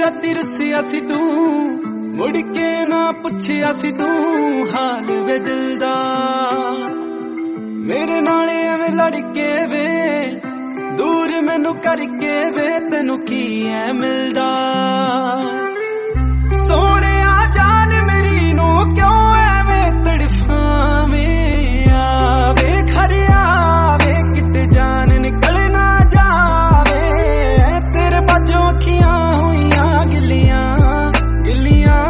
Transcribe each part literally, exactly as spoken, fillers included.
राती रसिया सी तू मुड़ के ना पुछिया सी तू हाल वे दिल दा मेरे नाल एवें लड़के वे दूर मैनू करके वे तेनू की है मिलदा सोने आ जान मेरी नू क्यों एवें तड़फावें आवे घर आवे किते जान निकल ना जावे तेरे बाजों अखियां हुईयां गिलियां गिलियां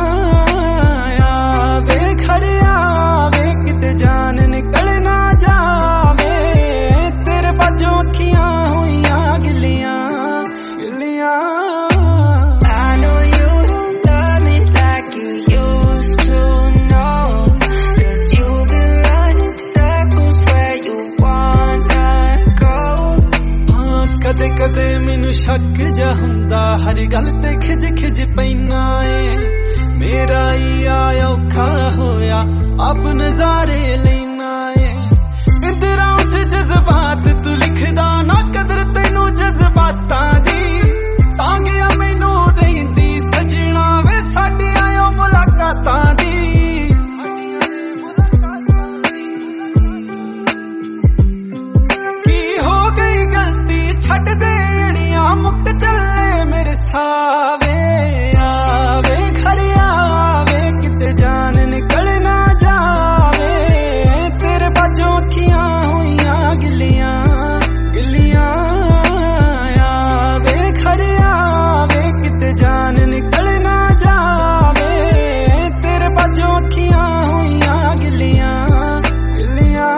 आवे घर आवे किते जान निकल ना जावे तेरे बाजों अखियां हुईयां गिलियां गिलियां कदे कदे मैनू शक जा हुंदा हर गल ते खिज खिज पैना ए मेरा ही आया औखा होया अब नजारे लेना ए इंदरा उठ जज्बात तू लिखदा ना कदर तैनू जज्बातां दी तां गया मैनू रहिंदी सजना वे साडी आयो मुलाकातां दी की हो गई गलती छड़ दे मुक्त चले मेरे सावे आवे घर आवे किते जान निकल ना जावे तेरे बाजों अखियां हुईयां गिलियां गिलियां आवे घर आवे किते जान निकल ना जावे तेरे बाजों अखियां हुईयां गिलियां गिलियां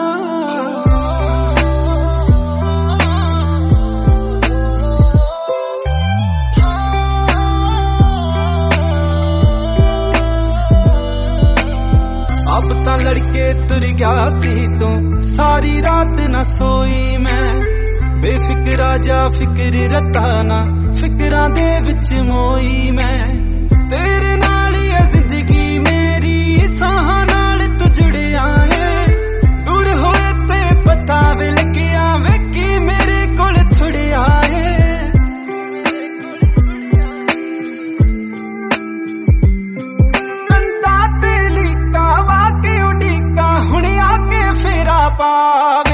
अब तां लड़के तुर गया सी तू सारी रात न सोई मैं बेफिक्रा जा फिक्र रता ना फिक्रां दे विच मोई मैं तेरे नाल ही जिंदगी मेरी साहां नाल तू जुड़िया है दूर होए ते पता वे लगिया वे कि मेरे कोल थुड़िया है पावे